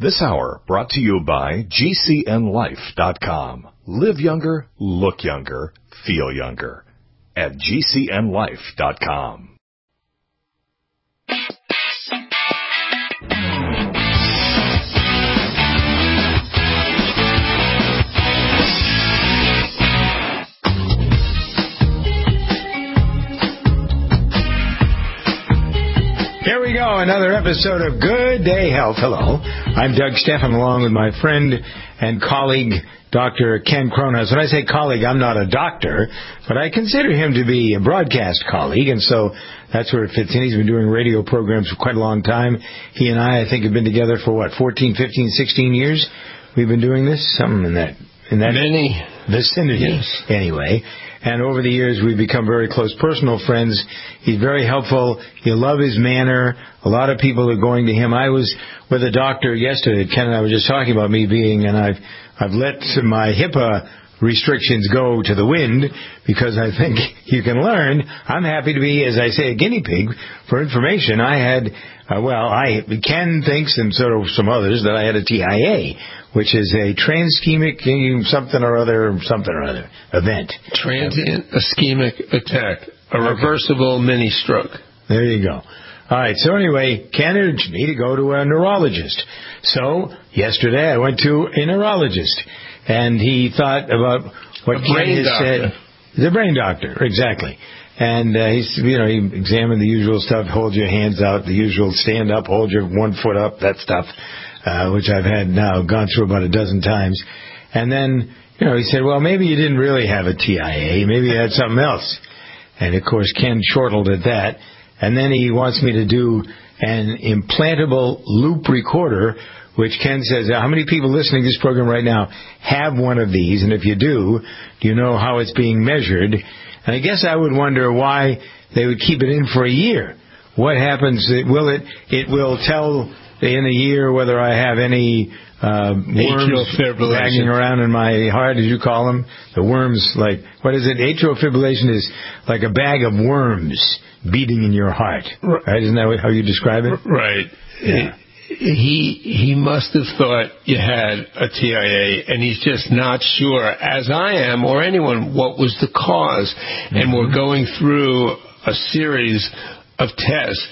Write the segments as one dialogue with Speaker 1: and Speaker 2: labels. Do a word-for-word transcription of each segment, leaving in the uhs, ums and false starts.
Speaker 1: This hour brought to you by G C N life dot com. Live younger, look younger, feel younger at G C N life dot com.
Speaker 2: Here we go, another episode of Good Day Health. Hello, I'm Doug Stephan, along with my friend and colleague, Doctor Ken Cronhaus. When I say colleague, I'm not a doctor, but I consider him to be a broadcast colleague, and so that's where it fits in. He's been doing radio programs for quite a long time. He and I, I think, have been together for, what, fourteen, fifteen, sixteen years? We've been doing this? Something in that, in that
Speaker 3: Many.
Speaker 2: vicinity.
Speaker 3: Yes.
Speaker 2: Anyway. And over the years, we've become very close personal friends. He's very helpful. You love his manner. A lot of people are going to him. I was with a doctor yesterday. Ken and I were just talking about me being, and I've, I've let my HIPAA restrictions go to the wind because I think you can learn. I'm happy to be, as I say, a guinea pig for information. I had, uh, well, I Ken thinks, and sort of some others, that I had a T I A, which is a transchemic something or other, something or other event.
Speaker 3: Transient ischemic attack, a reversible okay. mini stroke.
Speaker 2: There you go. All right, so anyway, Ken urged me to go to a neurologist. So yesterday I went to a neurologist, and he thought about what
Speaker 3: a
Speaker 2: Ken has
Speaker 3: doctor.
Speaker 2: said. The brain doctor, exactly. And uh, he's, you know, he examined the usual stuff, hold your hands out, the usual stand up, hold your one foot up, that stuff. Uh, which I've had now, gone through about a dozen times. And then, you know, he said, well, maybe you didn't really have a T I A. Maybe you had something else. And, of course, Ken chortled at that. And then he wants me to do an implantable loop recorder, which Ken says, how many people listening to this program right now have one of these? And if you do, do you know how it's being measured? And I guess I would wonder why they would keep it in for a year. What happens? Will it, it will tell in a year whether I have any uh, worms hanging around in my heart, as you call them. The worms, like, what is it? Atrial fibrillation is like a bag of worms beating in your heart. Right? Isn't that how you describe it?
Speaker 3: Right.
Speaker 2: Yeah.
Speaker 3: He he must have thought you had a T I A, and he's just not sure, as I am, or anyone, what was the cause. Mm-hmm. And we're going through a series of tests.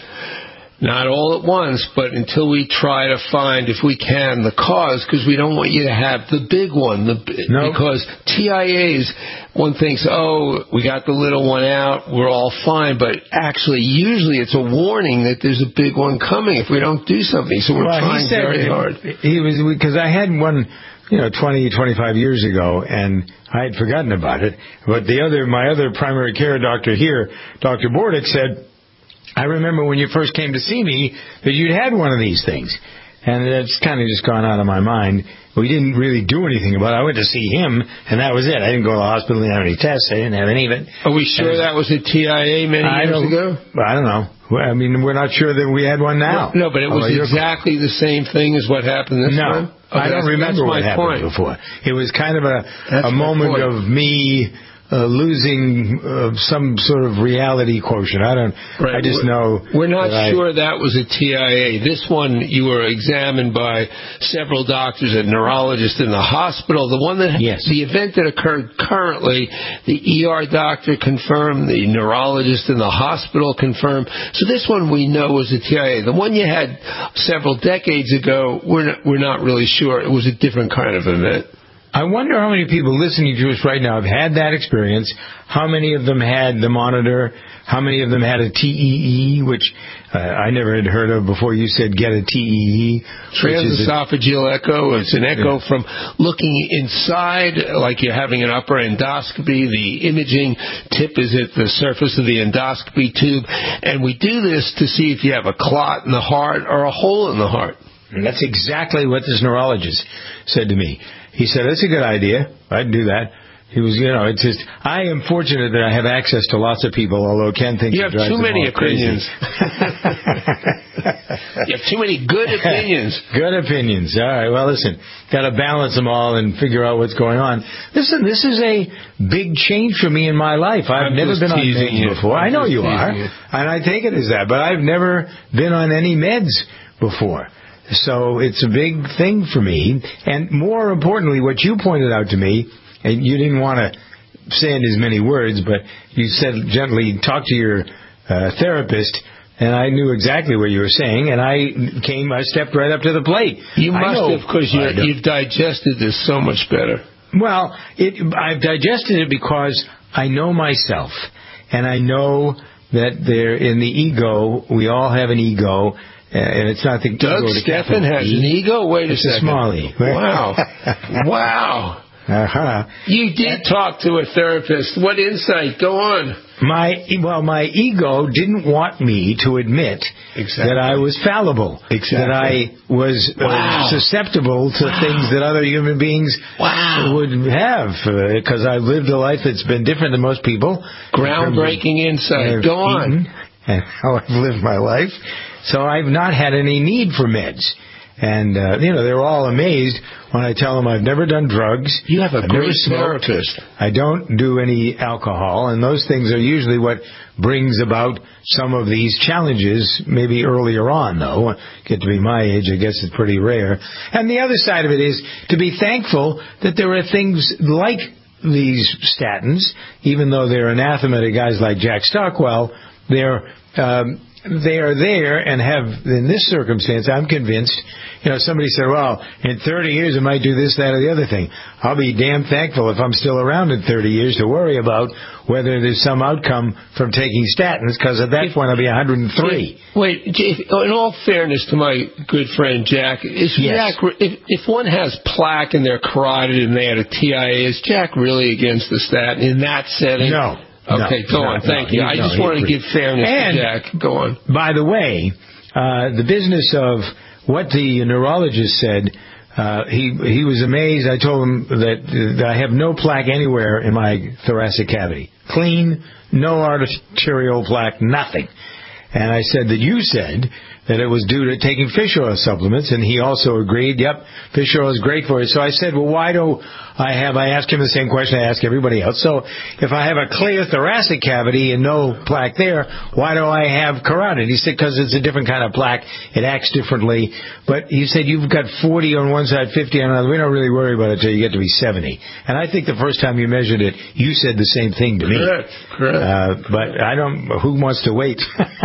Speaker 3: Not all at once, but until we try to find, if we can, the cause, because we don't want you to have the big one. The,
Speaker 2: no.
Speaker 3: Because T I As, one thinks, oh, we got the little one out, we're all fine, but actually, usually it's a warning that there's a big one coming if we don't do something. So we're
Speaker 2: well,
Speaker 3: trying
Speaker 2: he said
Speaker 3: very hard.
Speaker 2: He was, because I had one, you know, twenty, twenty-five years ago, and I had forgotten about it. But the other, my other primary care doctor here, Doctor Bordick, said, I remember when you first came to see me that you'd had one of these things. And it's kind of just gone out of my mind. We didn't really do anything about it. I went to see him, and that was it. I didn't go to the hospital, didn't have any tests. I didn't have any of it.
Speaker 3: Are we sure that was a T I A many
Speaker 2: I
Speaker 3: years ago?
Speaker 2: I don't know. I mean, we're not sure that we had one now.
Speaker 3: No, but it was
Speaker 2: Although
Speaker 3: exactly the same thing as what happened this
Speaker 2: no,
Speaker 3: time?
Speaker 2: No, I don't remember what happened point. before. It was kind of a, a moment point. of me... Uh, losing uh, some sort of reality quotient. I don't.
Speaker 3: Right.
Speaker 2: I just know.
Speaker 3: We're not
Speaker 2: that
Speaker 3: sure
Speaker 2: I,
Speaker 3: that was a T I A. This one, you were examined by several doctors, a neurologist in the hospital. The one that,
Speaker 2: yes.
Speaker 3: the event that occurred currently, the E R doctor confirmed, the neurologist in the hospital confirmed. So this one we know was a T I A. The one you had several decades ago, we're not, we're not really sure. It was a different kind of event.
Speaker 2: I wonder how many people listening to us right now have had that experience, how many of them had the monitor, how many of them had a T E E, which uh, I never had heard of before. You said get a T E E.
Speaker 3: Transesophageal echo. It's an echo yeah. from looking inside, like you're having an upper endoscopy. The imaging tip is at the surface of the endoscopy tube. And we do this to see if you have a clot in the heart or a hole in the heart.
Speaker 2: And that's exactly what this neurologist said to me. He said, that's a good idea. I'd do that. He was, you know, it's just, I am fortunate that I have access to lots of people, although Ken thinks
Speaker 3: you have too many opinions. You have too many good opinions.
Speaker 2: Good opinions. All right. Well, listen, got to balance them all and figure out what's going on. Listen, this is a big change for me in my life. I've
Speaker 3: I'm
Speaker 2: never been on meds
Speaker 3: you.
Speaker 2: before.
Speaker 3: I'm
Speaker 2: I know you are,
Speaker 3: you.
Speaker 2: and I take it as that, but I've never been on any meds before. So it's a big thing for me. And more importantly, what you pointed out to me, and you didn't want to say in as many words, but you said gently, talk to your uh, therapist. And I knew exactly what you were saying, and I came, I stepped right up to the plate.
Speaker 3: You must have, because you've digested this so much better.
Speaker 2: Well, it, I've digested it because I know myself, and I know that there in the ego, we all have an ego, and it's not the
Speaker 3: Doug
Speaker 2: ego.
Speaker 3: Steffen has
Speaker 2: e.
Speaker 3: an ego? Wait a
Speaker 2: it's
Speaker 3: second.
Speaker 2: It's a small e.
Speaker 3: Wow. Wow.
Speaker 2: Uh-huh.
Speaker 3: You did talk to a therapist. What insight? Go on.
Speaker 2: My well, my ego didn't want me to admit
Speaker 3: exactly.
Speaker 2: that I was fallible,
Speaker 3: exactly.
Speaker 2: that I was
Speaker 3: wow.
Speaker 2: uh, susceptible to
Speaker 3: wow.
Speaker 2: things that other human beings
Speaker 3: wow.
Speaker 2: would have, because uh, I've lived a life that's been different than most people.
Speaker 3: Groundbreaking in insight. Go on.
Speaker 2: And how I've lived my life. So I've not had any need for meds. And, uh, you know, they're all amazed when I tell them I've never done drugs.
Speaker 3: You have a
Speaker 2: I've
Speaker 3: great therapist.
Speaker 2: I don't do any alcohol, and those things are usually what brings about some of these challenges, maybe earlier on, though. Get to be my age, I guess it's pretty rare. And the other side of it is to be thankful that there are things like these statins, even though they're anathema to guys like Jack Stockwell, they're... Um, they are there and have, in this circumstance, I'm convinced, you know, somebody said, well, in thirty years it might do this, that, or the other thing. I'll be damn thankful if I'm still around in thirty years to worry about whether there's some outcome from taking statins, because at that if, point I'll be one hundred three.
Speaker 3: If, wait, if, in all fairness to my good friend Jack, is
Speaker 2: yes.
Speaker 3: Jack if, if one has plaque in their carotid and they had a T I A, is Jack really against the statin in that setting?
Speaker 2: No.
Speaker 3: Okay,
Speaker 2: no,
Speaker 3: go
Speaker 2: no,
Speaker 3: on. Thank
Speaker 2: no,
Speaker 3: you. I
Speaker 2: no,
Speaker 3: just wanted to give fairness
Speaker 2: and,
Speaker 3: to Jack. Go on.
Speaker 2: By the way, uh, the business of what the neurologist said, uh, he he was amazed. I told him that, that I have no plaque anywhere in my thoracic cavity. Clean, no arterial plaque, nothing. And I said that you said that it was due to taking fish oil supplements, and he also agreed, yep, fish oil is great for you. So I said, well, why do I have, I asked him the same question I ask everybody else. So if I have a clear thoracic cavity and no plaque there, why do I have carotid? He said, because it's a different kind of plaque. It acts differently. But he said, you've got forty on one side, fifty on another. We don't really worry about it until you get to be seventy. And I think the first time you measured it, you said the same thing to me.
Speaker 3: Correct, correct.
Speaker 2: Uh, but I don't, who wants to wait?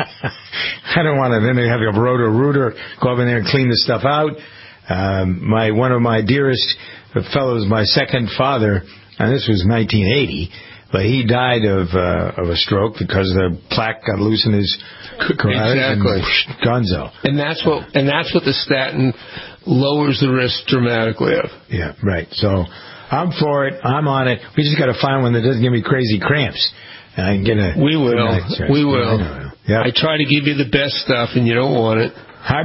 Speaker 2: I don't want to then have a roto-rooter go up in there and clean the stuff out. Um, my one of my dearest fellows, my second father, and this was nineteen eighty, but he died of uh, of a stroke because the plaque got loose in his carotid.
Speaker 3: Exactly.
Speaker 2: And gonzo.
Speaker 3: And that's what and that's what the statin lowers the risk dramatically of.
Speaker 2: Yeah, right. So I'm for it. I'm on it. We just got to find one that doesn't give me crazy cramps. And I can get a.
Speaker 3: We will. We will.
Speaker 2: I, yep.
Speaker 3: I try to give you the best stuff, and you don't want it.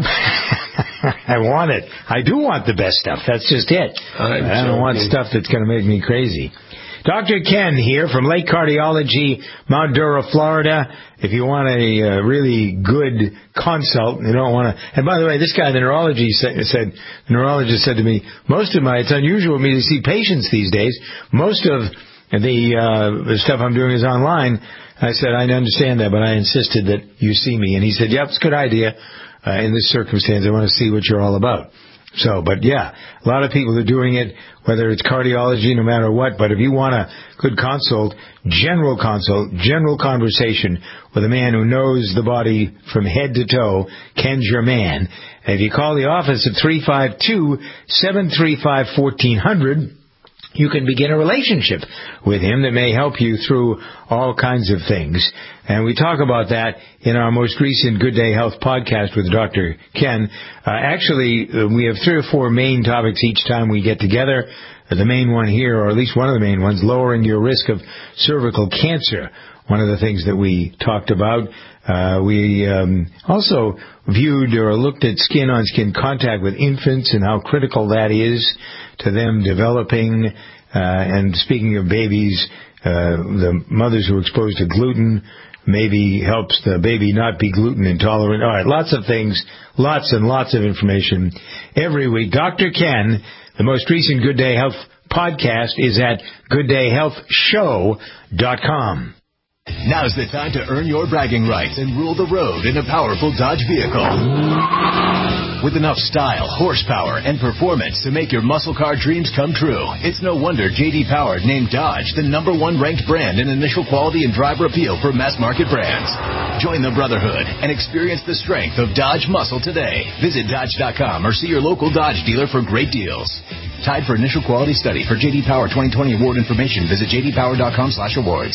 Speaker 2: I, I want it. I do want the best stuff. That's just it.
Speaker 3: I'm
Speaker 2: I don't
Speaker 3: joking.
Speaker 2: want stuff that's going to make me crazy. Doctor Ken here from Lake Cardiology, Mount Dora, Florida. If you want a uh, really good consult, you don't want to. And by the way, this guy, the neurology said, said, the neurologist said to me, most of my, it's unusual for me to see patients these days. Most of the, uh, the stuff I'm doing is online. I said, I understand that, but I insisted that you see me. And he said, yep, it's a good idea. Uh, in this circumstance, I want to see what you're all about. So, but yeah, a lot of people are doing it, whether it's cardiology, no matter what. But if you want a good consult, general consult, general conversation with a man who knows the body from head to toe, Ken's your man. And if you call the office at three five two, seven three five, one four zero zero, you can begin a relationship with him that may help you through all kinds of things. And we talk about that in our most recent Good Day Health podcast with Doctor Ken. Uh, actually, uh, we have three or four main topics each time we get together. Uh, the main one here, or at least one of the main ones, lowering your risk of cervical cancer. One of the things that we talked about. Uh, we um, also viewed or looked at skin-on-skin contact with infants and how critical that is to them developing. Uh, and speaking of babies, uh, the mothers who are exposed to gluten maybe helps the baby not be gluten intolerant. All right, lots of things, lots and lots of information every week. Doctor Ken, the most recent Good Day Health podcast is at good day health show dot com.
Speaker 4: Now's the time to earn your bragging rights and rule the road in a powerful Dodge vehicle. With enough style, horsepower, and performance to make your muscle car dreams come true, it's no wonder J D Power named Dodge the number one ranked brand in initial quality and driver appeal for mass market brands. Join the brotherhood and experience the strength of Dodge muscle today. Visit Dodge dot com or see your local Dodge dealer for great deals. Tied for initial quality study. For J D Power twenty twenty award information, visit J D Power dot com slash awards.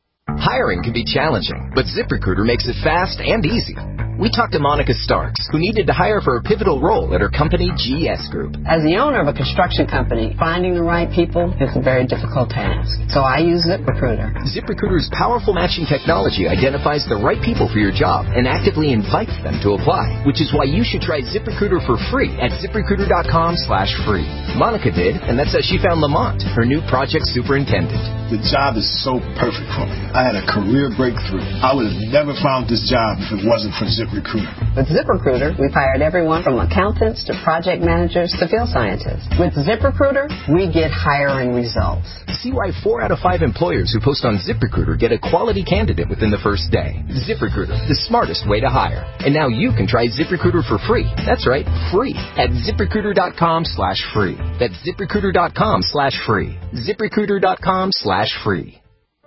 Speaker 5: Hiring can be challenging, but ZipRecruiter makes it fast and easy. We talked to Monica Starks, who needed to hire for a pivotal role at her company, G S Group.
Speaker 6: As the owner of a construction company, finding the right people is a very difficult task. So I use ZipRecruiter.
Speaker 5: ZipRecruiter's powerful matching technology identifies the right people for your job and actively invites them to apply, which is why you should try ZipRecruiter for free at ZipRecruiter dot com slash free. Monica did, and that's how she found Lamont, her new project superintendent.
Speaker 7: The job is so perfect for me. I had a career breakthrough. I would have never found this job if it wasn't for ZipRecruiter.
Speaker 6: With ZipRecruiter, we've hired everyone from accountants to project managers to field scientists. With ZipRecruiter, we get hiring results.
Speaker 5: See why four out of five employers who post on ZipRecruiter get a quality candidate within the first day. ZipRecruiter, the smartest way to hire. And now you can try ZipRecruiter for free. That's right, free at ZipRecruiter dot com slash free. That's ZipRecruiter dot com slash free. ZipRecruiter dot com slash free.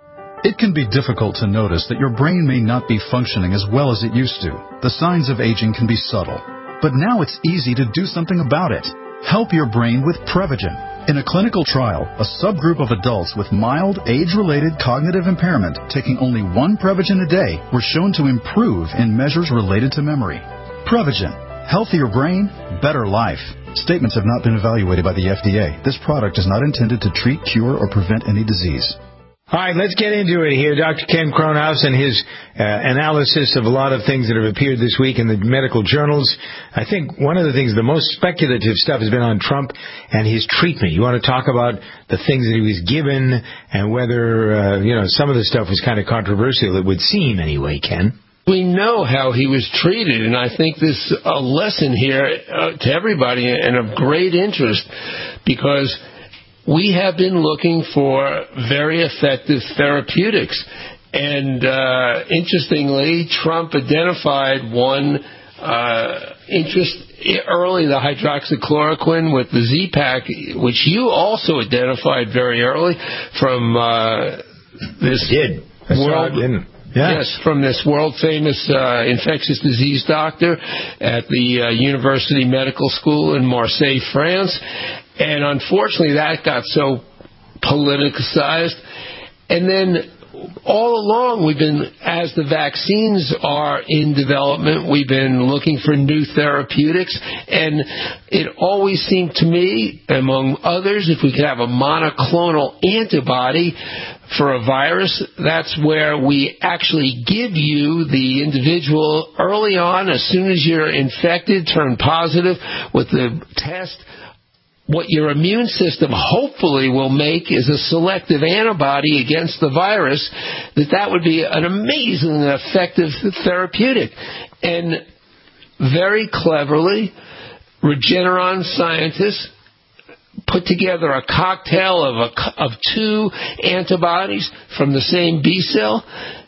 Speaker 8: It can be difficult to notice that your brain may not be functioning as well as it used to. The signs of aging can be subtle. But now it's easy to do something about it. Help your brain with Prevagen. In a clinical trial, a subgroup of adults with mild, age-related cognitive impairment taking only one Prevagen a day were shown to improve in measures related to memory. Prevagen. Healthier brain, better life. Statements have not been evaluated by the F D A. This product is not intended to treat, cure, or prevent any disease.
Speaker 2: All right, let's get into it here. Doctor Ken Kronhaus and his uh, analysis of a lot of things that have appeared this week in the medical journals. I think one of the things, the most speculative stuff has been on Trump and his treatment. You want to talk about the things that he was given and whether, uh, you know, some of the stuff was kind of controversial, it would seem anyway, Ken.
Speaker 3: We know how he was treated, and I think this is a lesson here uh, to everybody and of great interest because we have been looking for very effective therapeutics. And uh, interestingly, Trump identified one uh, interest early, the hydroxychloroquine with the Z-Pak, which you also identified very early from uh, this
Speaker 2: did.
Speaker 3: world.
Speaker 2: Yeah.
Speaker 3: Yes, from this world-famous uh, infectious disease doctor at the uh, University Medical School in Marseille, France. And unfortunately, that got so politicized. And then all along, we've been, as the vaccines are in development, we've been looking for new therapeutics. And it always seemed to me, among others, if we could have a monoclonal antibody for a virus, that's where we actually give you, the individual, early on, as soon as you're infected, turn positive with the test. What your immune system hopefully will make is a selective antibody against the virus, that that would be an amazingly effective therapeutic. And very cleverly, Regeneron scientists put together a cocktail of, a, of two antibodies from the same B cell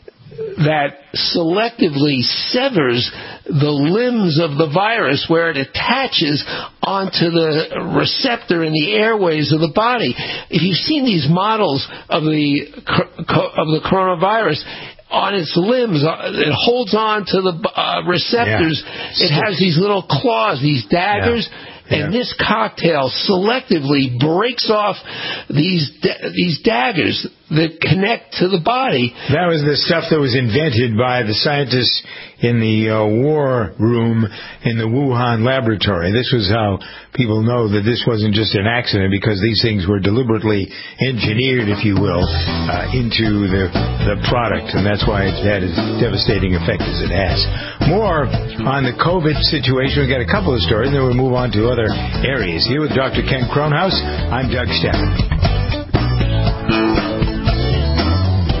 Speaker 3: that selectively severs the limbs of the virus where it attaches onto the receptor in the airways of the body. If you've seen these models of the of the coronavirus, on its limbs, it holds on to the uh, receptors. Yeah. It has these little claws, these daggers. Yeah. And yeah. this cocktail selectively breaks off these da- these daggers that connect to the body.
Speaker 2: That was the stuff that was invented by the scientists in the uh, war room in the Wuhan laboratory. This was how people know that this wasn't just an accident, because these things were deliberately engineered, if you will, uh, into the the product, and that's why it's had as devastating effect as it has. More on the COVID situation. We've got a couple of stories, and then we'll move on to other areas. Here with Doctor Ken Kronhaus, I'm Doug Stafford.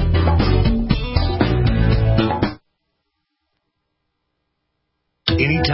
Speaker 1: Anytime,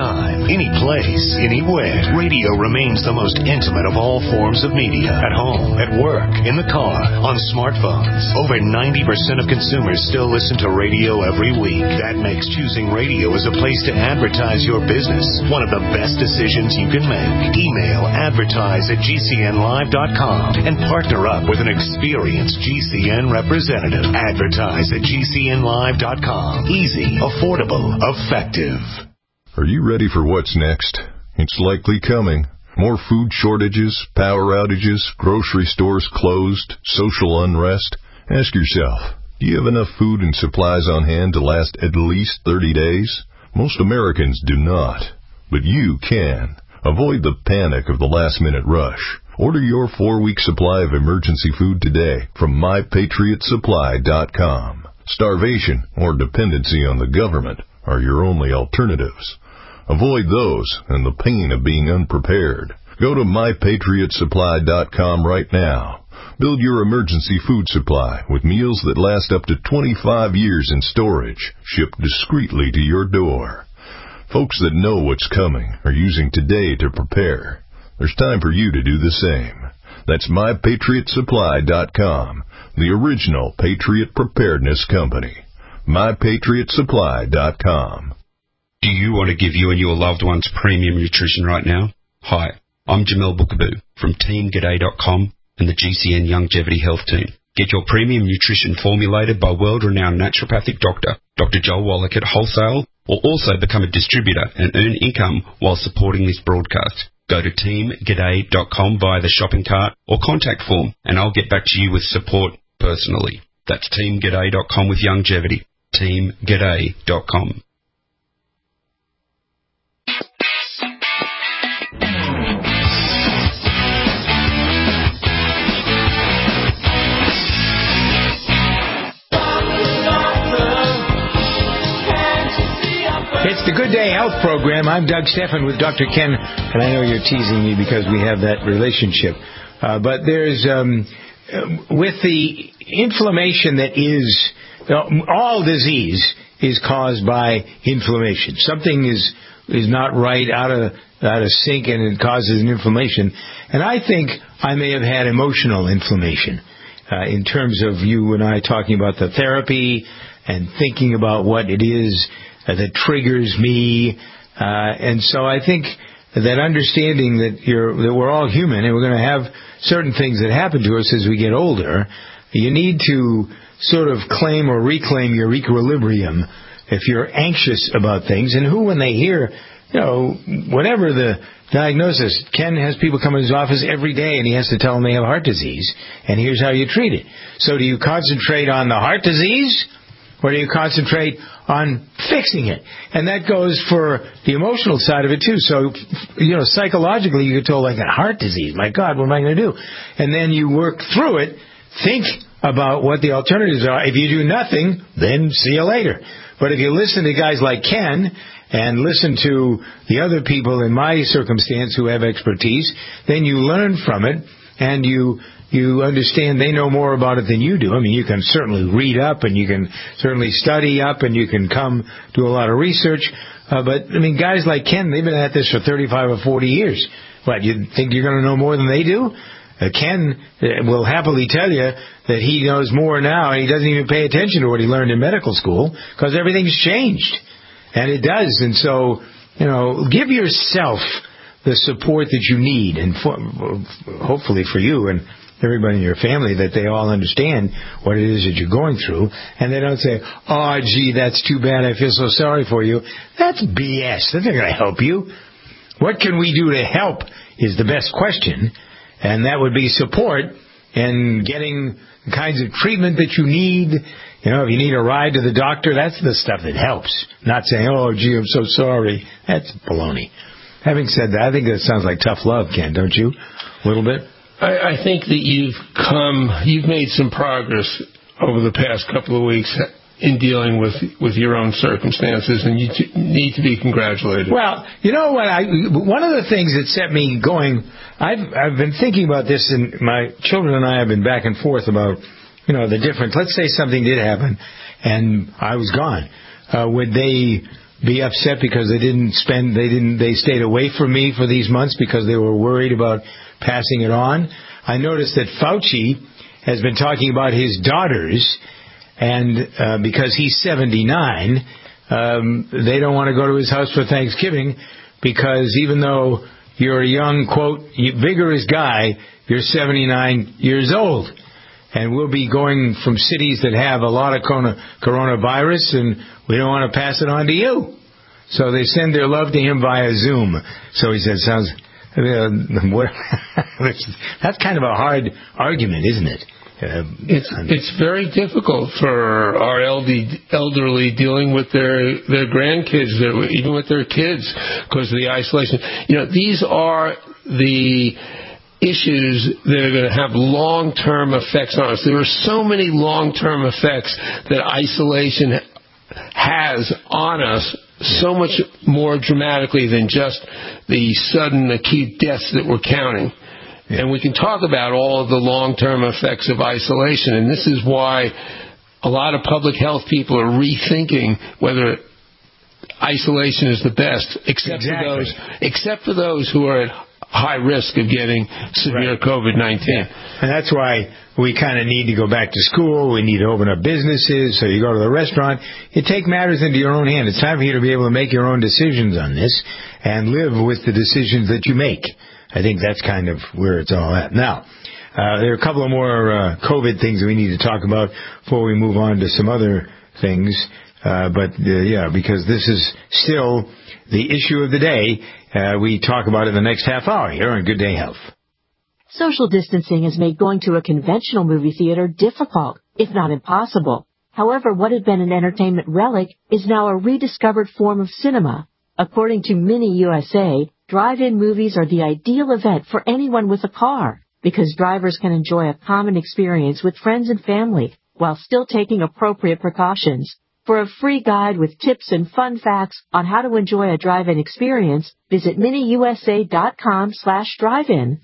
Speaker 9: any place, anywhere. Radio remains the most intimate of all forms of media. At home, at work, in the car, on smartphones. Over ninety percent of consumers still listen to radio every week. That makes choosing radio as a place to advertise your business one of the best decisions you can make. Email advertise at G C N live dot com and partner up with an experienced G C N representative. Advertise at G C N live dot com. Easy, affordable, effective.
Speaker 10: Are you ready for what's next? It's likely coming. More food shortages, power outages, grocery stores closed, social unrest. Ask yourself, do you have enough food and supplies on hand to last at least thirty days? Most Americans do not, but you can. Avoid the panic of the last-minute rush. Order your four-week supply of emergency food today from my patriot supply dot com. Starvation or dependency on the government are your only alternatives. Avoid those and the pain of being unprepared. Go to my patriot supply dot com right now. Build your emergency food supply with meals that last up to twenty-five years in storage, shipped discreetly to your door. Folks that know what's coming are using today to prepare. There's time for you to do the same. That's my patriot supply dot com, the original Patriot Preparedness Company. my patriot supply dot com.
Speaker 11: Do you want to give you and your loved ones premium nutrition right now? Hi, I'm Jamel Bookaboo from team g'day dot com and the G C N Longevity Health Team. Get your premium nutrition formulated by world-renowned naturopathic doctor, Doctor Joel Wallach at wholesale, or also become a distributor and earn income while supporting this broadcast. Go to team g'day dot com via the shopping cart or contact form, and I'll get back to you with support personally. That's team g'day dot com with longevity. team g'day dot com.
Speaker 2: It's the Good Day Health Program. I'm Doug Stephan with Doctor Ken, and I know you're teasing me because we have that relationship. Uh, but there's, um, with the inflammation that is, uh, all disease is caused by inflammation. Something is is not right, out of out of sync, and it causes an inflammation. And I think I may have had emotional inflammation uh, in terms of you and I talking about the therapy and thinking about what it is uh, that triggers me. Uh, and so I think that understanding that you're that we're all human and we're going to have certain things that happen to us as we get older, you need to sort of claim or reclaim your equilibrium if you're anxious about things. And who, when they hear, you know, whatever the diagnosis, Ken has people come in his office every day and he has to tell them they have heart disease, and here's how you treat it. So do you concentrate on the heart disease, or do you concentrate on fixing it? And that goes for the emotional side of it, too. So, you know, psychologically, you get told, like, heart disease, my God, what am I going to do? And then you work through it, think about what the alternatives are. If you do nothing, then see you later. But if you listen to guys like Ken and listen to the other people in my circumstance who have expertise, then you learn from it, and you you understand they know more about it than you do. I mean, you can certainly read up, and you can certainly study up, and you can come do a lot of research. Uh, but, I mean, guys like Ken, they've been at this for thirty-five or forty years. What, you think you're going to know more than they do? Uh, Ken will happily tell you that he knows more now, and he doesn't even pay attention to what he learned in medical school because everything's changed. And it does. And so, you know, give yourself the support that you need, and for, hopefully for you and everybody in your family, that they all understand what it is that you're going through, and they don't say, oh, gee, that's too bad, I feel so sorry for you. That's B S. That's not going to help you. What can we do to help is the best question, and that would be support and getting the kinds of treatment that you need. You know, if you need a ride to the doctor, that's the stuff that helps. Not saying, oh, gee, I'm so sorry. That's baloney. Having said that, I think that sounds like tough love, Ken, don't you? A little bit?
Speaker 3: I, I think that you've come, you've made some progress over the past couple of weeks in dealing with with your own circumstances, and you t- need to be congratulated.
Speaker 2: Well, you know what? I one of the things that set me going, I've I've been thinking about this, and my children and I have been back and forth about, you know, the difference. Let's say something did happen, and I was gone. Uh, would they be upset because they didn't spend, they didn't, they stayed away from me for these months because they were worried about passing it on. I noticed that Fauci has been talking about his daughters, and uh, because he's seventy-nine, um, they don't want to go to his house for Thanksgiving because even though you're a young, quote, vigorous guy, you're seventy-nine years old. And we'll be going from cities that have a lot of coronavirus, and we don't want to pass it on to you. So they send their love to him via Zoom. So he said, sounds, uh, what, that's kind of a hard argument, isn't it? Uh,
Speaker 3: it's it's very difficult for our elderly, elderly dealing with their their grandkids, their, even with their kids, because of the isolation. You know, these are the issues that are going to have long-term effects on us. There are so many long-term effects that isolation has on us, so much more dramatically than just the sudden acute deaths that we're counting. Yeah. And we can talk about all of the long-term effects of isolation, and this is why a lot of public health people are rethinking whether isolation is the best, except
Speaker 2: exactly.
Speaker 3: for those, except for those who are at high risk of getting severe right. COVID nineteen.
Speaker 2: Yeah. And that's why we kind of need to go back to school. We need to open up businesses. So you go to the restaurant. You take matters into your own hand. It's time for you to be able to make your own decisions on this and live with the decisions that you make. I think that's kind of where it's all at. Now, uh, there are a couple of more uh, COVID things that we need to talk about before we move on to some other things. Uh, but, uh, yeah, because this is still the issue of the day. Uh, we talk about it in the next half hour here on Good Day Health.
Speaker 12: Social distancing has made going to a conventional movie theater difficult, if not impossible. However, what had been an entertainment relic is now a rediscovered form of cinema. According to Mini U S A, drive-in movies are the ideal event for anyone with a car because drivers can enjoy a common experience with friends and family while still taking appropriate precautions. For a free guide with tips and fun facts on how to enjoy a drive-in experience, visit miniusa.com slash drive-in.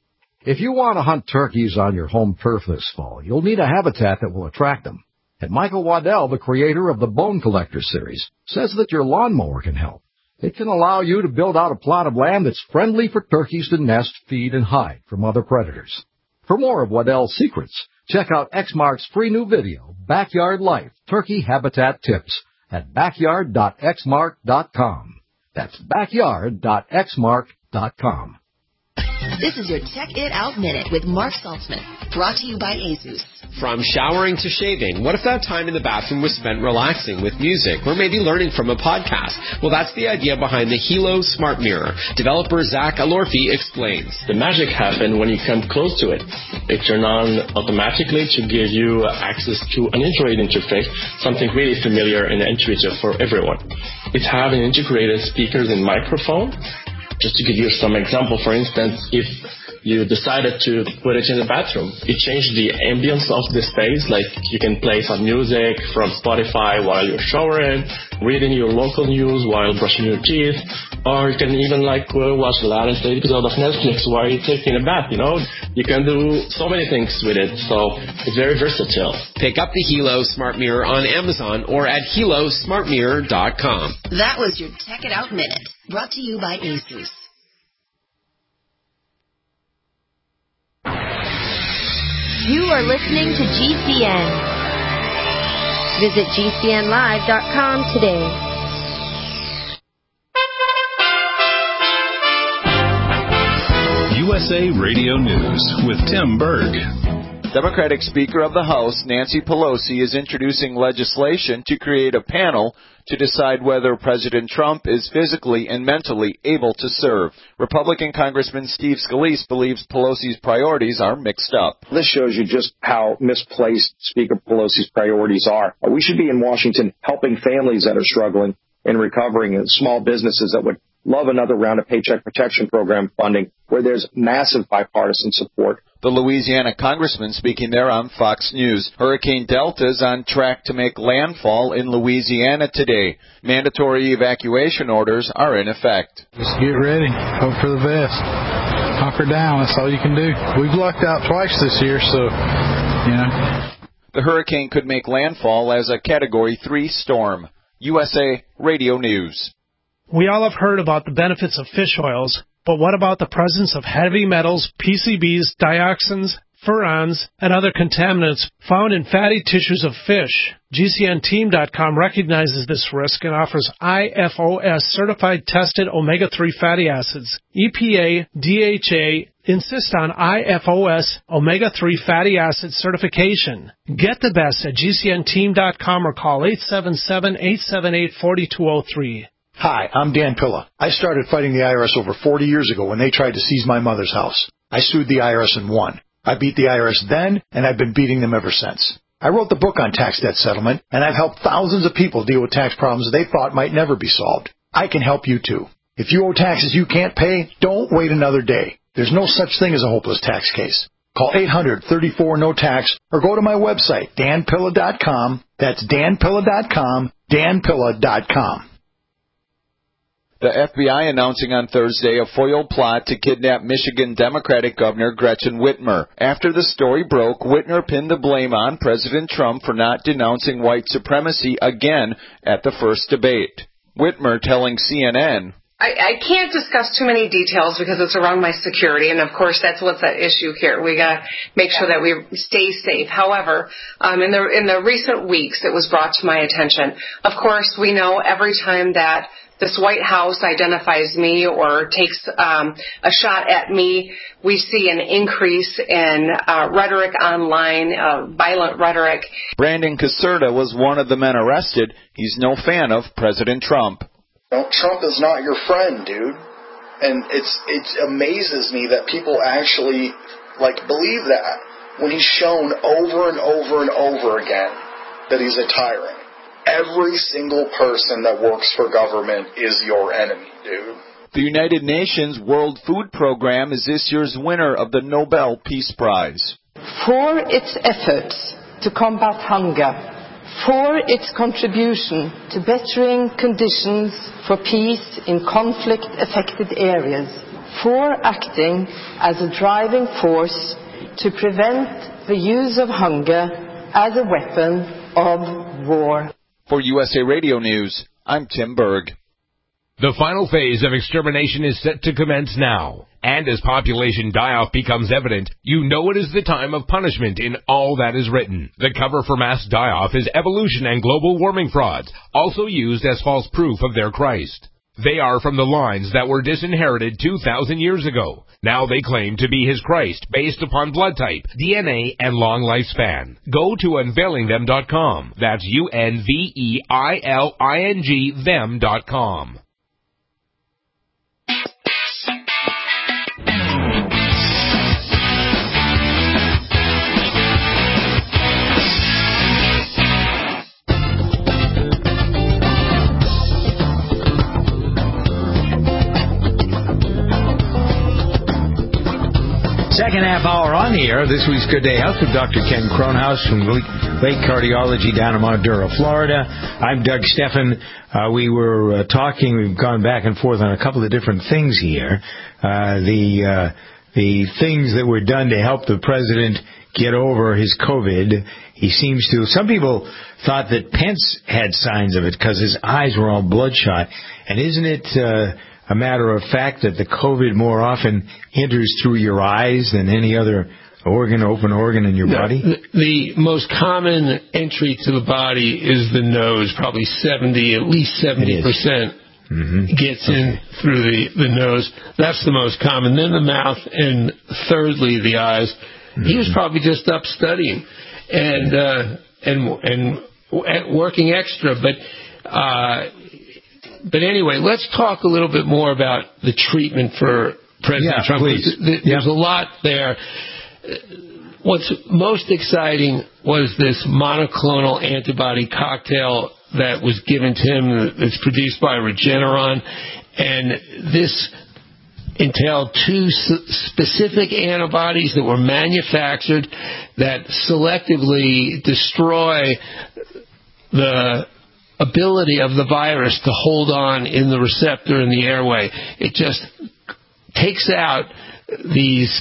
Speaker 13: If you want to hunt turkeys on your home turf this fall, you'll need a habitat that will attract them. And Michael Waddell, the creator of the Bone Collector series, says that your lawnmower can help. It can allow you to build out a plot of land that's friendly for turkeys to nest, feed, and hide from other predators. For more of Waddell's secrets, check out Exmark's free new video, Backyard Life Turkey Habitat Tips, at backyard dot exmark dot com. That's backyard dot exmark dot com.
Speaker 14: This is your Check It Out Minute with Mark Saltzman, brought to you by Asus.
Speaker 15: From showering to shaving, what if that time in the bathroom was spent relaxing with music or maybe learning from a podcast? Well, that's the idea behind the Hilo Smart Mirror. Developer Zach Alorfi explains.
Speaker 16: The magic happens when you come close to it. It turns on automatically to give you access to an Android interface, something really familiar and intuitive for everyone. It has an integrated speakers and microphone. Just to give you some example, for instance, if you decided to put it in the bathroom, it changed the ambience of the space, like you can play some music from Spotify while you're showering, reading your local news while brushing your teeth, or you can even like uh, watch the latest episode of Netflix while you're taking a bath, you know? You can do so many things with it, so it's very versatile.
Speaker 15: Pick up the Hilo Smart Mirror on Amazon or at hilo smart mirror dot com.
Speaker 14: That was your Check It Out Minute, brought to you by Asus.
Speaker 17: You are listening to G C N. Visit G C N live dot com today.
Speaker 1: U S A Radio News with Tim Berg.
Speaker 18: Democratic Speaker of the House, Nancy Pelosi, is introducing legislation to create a panel to decide whether President Trump is physically and mentally able to serve. Republican Congressman Steve Scalise believes Pelosi's priorities are mixed up.
Speaker 19: This shows you just how misplaced Speaker Pelosi's priorities are. We should be in Washington helping families that are struggling and recovering and small businesses that would love another round of Paycheck Protection Program funding where there's massive bipartisan support.
Speaker 18: The Louisiana congressman speaking there on Fox News. Hurricane Delta is on track to make landfall in Louisiana today. Mandatory evacuation orders are in effect.
Speaker 20: Just get ready. Hope for the best. Hunker down. That's all you can do. We've lucked out twice this year, so, you know.
Speaker 18: The hurricane could make landfall as a Category three storm. U S A Radio News.
Speaker 21: We all have heard about the benefits of fish oils, but what about the presence of heavy metals, P C Bs, dioxins, furans, and other contaminants found in fatty tissues of fish? G C N team dot com recognizes this risk and offers I F O S-certified tested omega three fatty acids. E P A, D H A insist on I F O S omega three fatty acid certification. Get the best at G C N team dot com or call eight seven seven, eight seven eight, four two zero three.
Speaker 22: Hi, I'm Dan Pilla. I started fighting the I R S over forty years ago when they tried to seize my mother's house. I sued the I R S and won. I beat the I R S then, and I've been beating them ever since. I wrote the book on tax debt settlement, and I've helped thousands of people deal with tax problems they thought might never be solved. I can help you too. If you owe taxes you can't pay, don't wait another day. There's no such thing as a hopeless tax case. Call eight hundred, thirty-four, no tax or go to my website, dan pilla dot com. That's dan pilla dot com, dan pilla dot com.
Speaker 18: The F B I announcing on Thursday a foil plot to kidnap Michigan Democratic Governor Gretchen Whitmer. After the story broke, Whitmer pinned the blame on President Trump for not denouncing white supremacy again at the first debate. Whitmer telling C N N,
Speaker 23: I, I can't discuss too many details because it's around my security, and of course that's what's at issue here. We got to make sure that we stay safe. However, um, in the in the recent weeks, it was brought to my attention. Of course, we know every time that this White House identifies me or takes um, a shot at me, we see an increase in uh, rhetoric online, uh, violent rhetoric.
Speaker 18: Brandon Caserta was one of the men arrested. He's no fan of President Trump.
Speaker 24: No, Trump is not your friend, dude. And it's it amazes me that people actually, like, believe that when he's shown over and over and over again that he's a tyrant. Every single person that works for government is your enemy, dude.
Speaker 18: The United Nations World Food Program is this year's winner of the Nobel Peace Prize.
Speaker 25: For its efforts to combat hunger, for its contribution to bettering conditions for peace in conflict-affected areas, for acting as a driving force to prevent the use of hunger as a weapon of war.
Speaker 18: For U S A Radio News, I'm Tim Berg.
Speaker 26: The final phase of extermination is set to commence now. And as population die-off becomes evident, you know it is the time of punishment in all that is written. The cover for mass die-off is evolution and global warming frauds, also used as false proof of their Christ. They are from the lines that were disinherited two thousand years ago. Now they claim to be his Christ based upon blood type, D N A, and long lifespan. Go to unveiling them dot com. That's U N V E I L I N G them dot com.
Speaker 2: Second half hour on the air. This week's Good Day Health with Doctor Ken Cronhouse from Lake Cardiology down in Madura, Florida. I'm Doug Steffen. Uh, we were uh, talking, we've gone back and forth on a couple of different things here. Uh, the, uh, the things that were done to help the president get over his COVID. He seems to, some people thought that Pence had signs of it because his eyes were all bloodshot. And isn't it, uh, a matter of fact that the COVID more often enters through your eyes than any other organ, open organ in your
Speaker 3: no,
Speaker 2: body?
Speaker 3: The, the most common entry to the body is the nose, probably seventy, at least seventy percent mm-hmm. gets okay. in through the, the nose. That's the most common. Then the mouth, and thirdly, the eyes. Mm-hmm. He was probably just up studying and, uh, and, and working extra, but, uh, But anyway, let's talk a little bit more about the treatment for President
Speaker 2: yeah,
Speaker 3: Trump.
Speaker 2: Please.
Speaker 3: There's
Speaker 2: yeah.
Speaker 3: a lot there. What's most exciting was this monoclonal antibody cocktail that was given to him that's produced by Regeneron. And this entailed two specific antibodies that were manufactured that selectively destroy the ability of the virus to hold on in the receptor in the airway. It just takes out these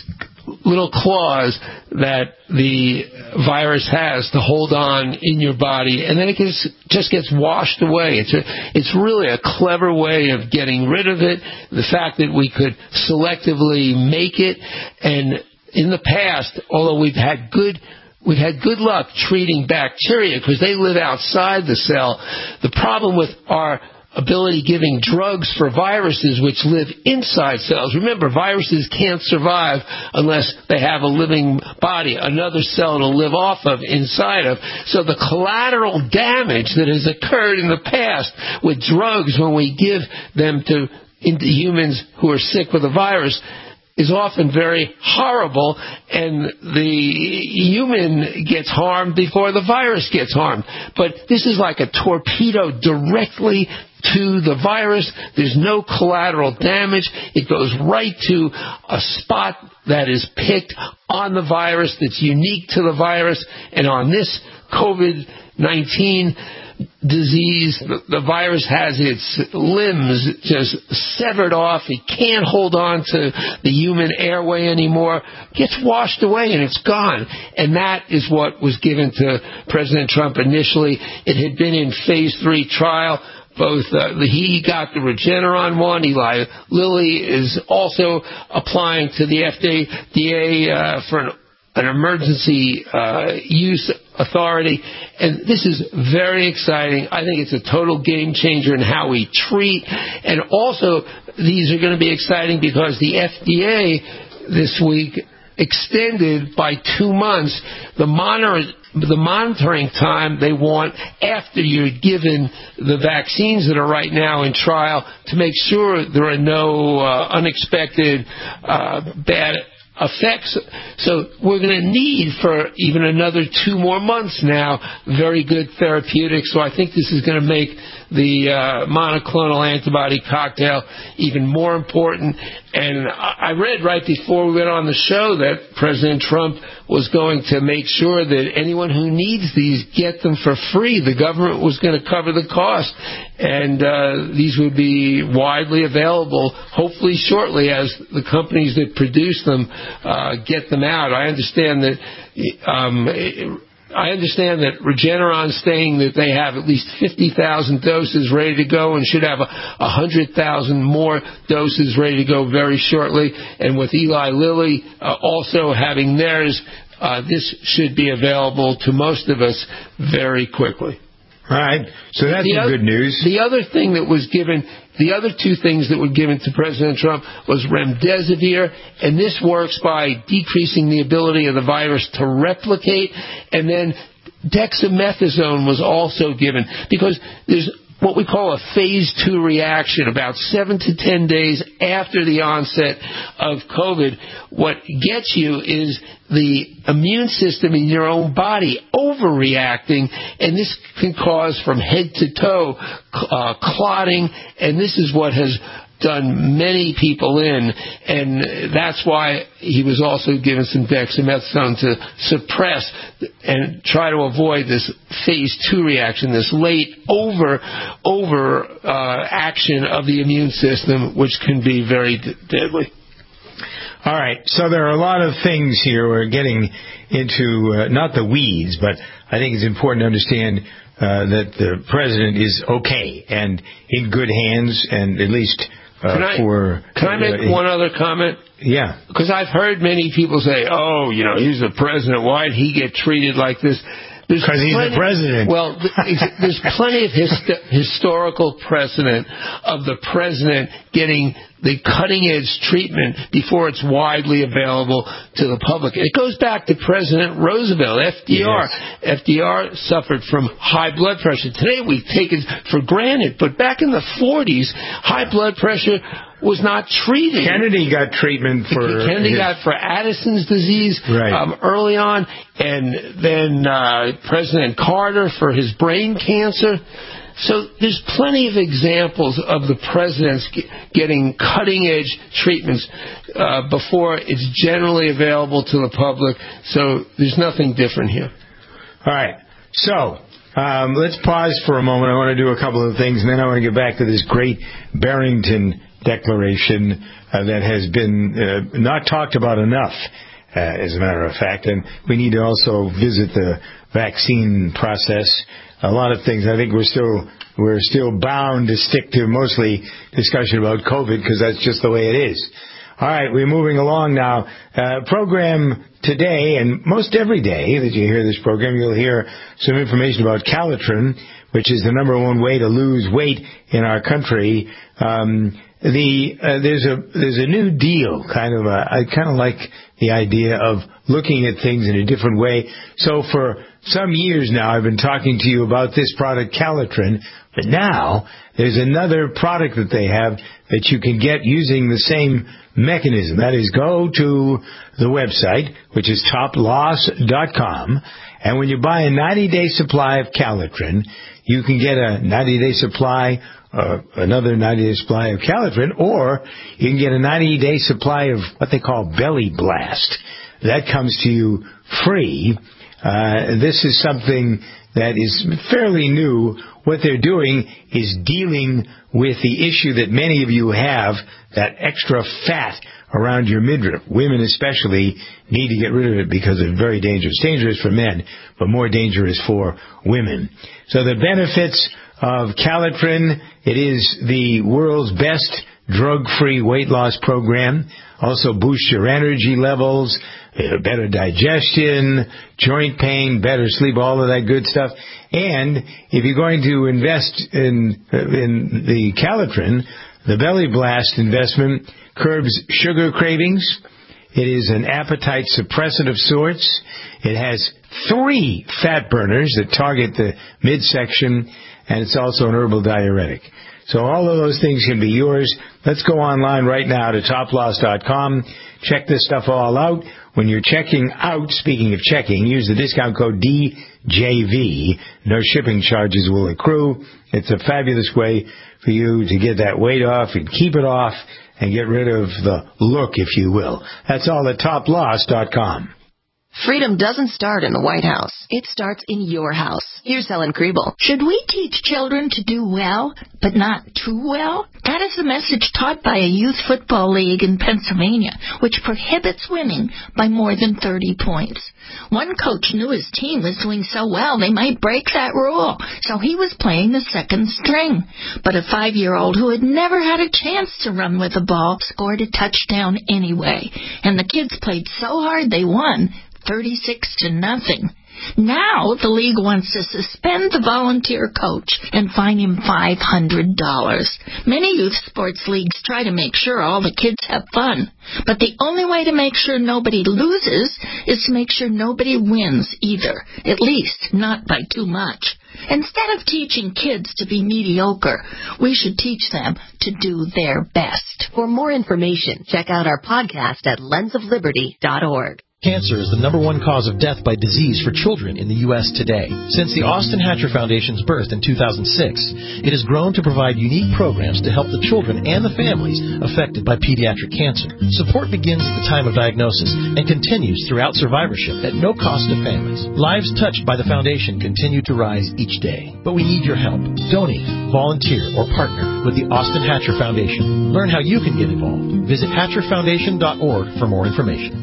Speaker 3: little claws that the virus has to hold on in your body, and then it gets, just gets washed away. It's a, it's really a clever way of getting rid of it. The fact that we could selectively make it, and in the past, although we've had good We've had good luck treating bacteria because they live outside the cell. The problem with our ability giving drugs for viruses which live inside cells. Remember, viruses can't survive unless they have a living body, another cell to live off of, inside of. So the collateral damage that has occurred in the past with drugs when we give them to into humans who are sick with a virus is often very horrible, and the human gets harmed before the virus gets harmed. But this is like a torpedo directly to the virus. There's no collateral damage. It goes right to a spot that is picked on the virus that's unique to the virus. And on this COVID nineteen disease, the, the virus has its limbs just severed off. It can't hold on to the human airway anymore. It gets washed away and it's gone. And that is what was given to President Trump initially. It had been in phase three trial. Both uh, he got the Regeneron one. Eli Lilly is also applying to the F D A uh, for an, an emergency uh, use authority. And this is very exciting. I think it's a total game changer in how we treat. And also, these are going to be exciting because the F D A this week extended by two months the monitor the monitoring time they want after you're given the vaccines that are right now in trial to make sure there are no uh, unexpected uh, bad effects. So we're going to need for even another two more months now very good therapeutics. So I think this is going to make the uh, monoclonal antibody cocktail even more important. And I read right before we went on the show that President Trump was going to make sure that anyone who needs these get them for free. The government was going to cover the cost, and uh, these would be widely available, hopefully shortly, as the companies that produce them uh, get them out. I understand that um, I understand that Regeneron's saying that they have at least fifty thousand doses ready to go and should have a one hundred thousand more doses ready to go very shortly. And with Eli Lilly uh, also having theirs, uh, this should be available to most of us very quickly.
Speaker 2: All right. So that's the
Speaker 3: other,
Speaker 2: good news.
Speaker 3: The other thing that was given, the other two things that were given to President Trump was remdesivir, and this works by decreasing the ability of the virus to replicate, and then dexamethasone was also given because there's what we call a phase two reaction about seven to ten days after the onset of COVID. What gets you is the immune system in your own body overreacting, and this can cause from head to toe uh, clotting, and this is what has done many people in, and that's why he was also given some dexamethasone to suppress and try to avoid this phase two reaction, this late over over uh, action of the immune system, which can be very d- deadly.
Speaker 2: All right, so there are a lot of things here. We're getting into uh, not the weeds, but I think it's important to understand uh, that the president is okay and in good hands, and at least uh,
Speaker 3: can I,
Speaker 2: for...
Speaker 3: Can I make
Speaker 2: uh,
Speaker 3: one other comment?
Speaker 2: Yeah.
Speaker 3: Because I've heard many people say, oh, you know, he's the president. Why did he get treated like this?
Speaker 2: Because he's the president.
Speaker 3: Well, there's plenty of hist- historical precedent of the president getting the cutting-edge treatment before it's widely available to the public. It goes back to President Roosevelt, F D R. Yes. F D R suffered from high blood pressure. Today we take it for granted, but back in the forties, high blood pressure was not treated.
Speaker 2: Kennedy got treatment for...
Speaker 3: Kennedy
Speaker 2: his...
Speaker 3: got for Addison's disease
Speaker 2: right.
Speaker 3: um, early on, and then uh, President Carter for his brain cancer. So there's plenty of examples of the presidents getting cutting-edge treatments uh, before it's generally available to the public. So there's nothing different here.
Speaker 2: All right. So um, let's pause for a moment. I want to do a couple of things, and then I want to get back to this great Barrington Declaration uh, that has been uh, not talked about enough. uh, as a matter of fact. And we need to also visit the vaccine process. A lot of things, I think we're still we're still bound to stick to mostly discussion about COVID because that's just the way it is. All right, we're moving along now. Uh, program today, and most every day that you hear this program, you'll hear some information about Calitrin, which is the number one way to lose weight in our country. Um, the uh, there's a there's a new deal, kind of. A, I kind of like the idea of looking at things in a different way. So for some years now, I've been talking to you about this product, Calitrin, but now there's another product that they have that you can get using the same mechanism. That is, go to the website, which is top loss dot com, and when you buy a ninety-day supply of Calitrin, you can get a ninety-day supply, uh, another ninety-day supply of Calitrin, or you can get a ninety-day supply of what they call Belly Blast. That comes to you free. Uh, this is something that is fairly new. What they're doing is dealing with the issue that many of you have, that extra fat around your midriff. Women especially need to get rid of it because it's very dangerous. Dangerous for men, but more dangerous for women. So the benefits of Calitrin, it is the world's best drug-free weight loss program. Also boosts your energy levels, better digestion, joint pain, better sleep, all of that good stuff. And if you're going to invest in in the Calitrin, the Belly Blast investment curbs sugar cravings. It is an appetite suppressant of sorts. It has three fat burners that target the midsection, and it's also an herbal diuretic. So all of those things can be yours. Let's go online right now to top loss dot com. Check this stuff all out. When you're checking out, speaking of checking, use the discount code D J V. No shipping charges will accrue. It's a fabulous way for you to get that weight off and keep it off and get rid of the look, if you will. That's all at top loss dot com.
Speaker 14: Freedom doesn't start in the White House. It starts in your house. Here's Helen Kriebel.
Speaker 4: Should we teach children to do well, but not too well? That is the message taught by a youth football league in Pennsylvania, which prohibits winning by more than thirty points. One coach knew his team was doing so well they might break that rule, so he was playing the second string. But a five-year-old who had never had a chance to run with the ball scored a touchdown anyway, and the kids played so hard they won, thirty-six to nothing. Now the league wants to suspend the volunteer coach and fine him five hundred dollars. Many youth sports leagues try to make sure all the kids have fun, but the only way to make sure nobody loses is to make sure nobody wins either, at least not by too much. Instead of teaching kids to be mediocre, we should teach them to do their best.
Speaker 14: For more information, check out our podcast at lens of liberty dot org.
Speaker 5: Cancer is the number one cause of death by disease for children in the U S today. Since the Austin Hatcher Foundation's birth in two thousand six, it has grown to provide unique programs to help the children and the families affected by pediatric cancer. Support begins at the time of diagnosis and continues throughout survivorship at no cost to families. Lives touched by the foundation continue to rise each day. But we need your help. Donate, volunteer, or partner with the Austin Hatcher Foundation. Learn how you can get involved. Visit hatcher foundation dot org for more information.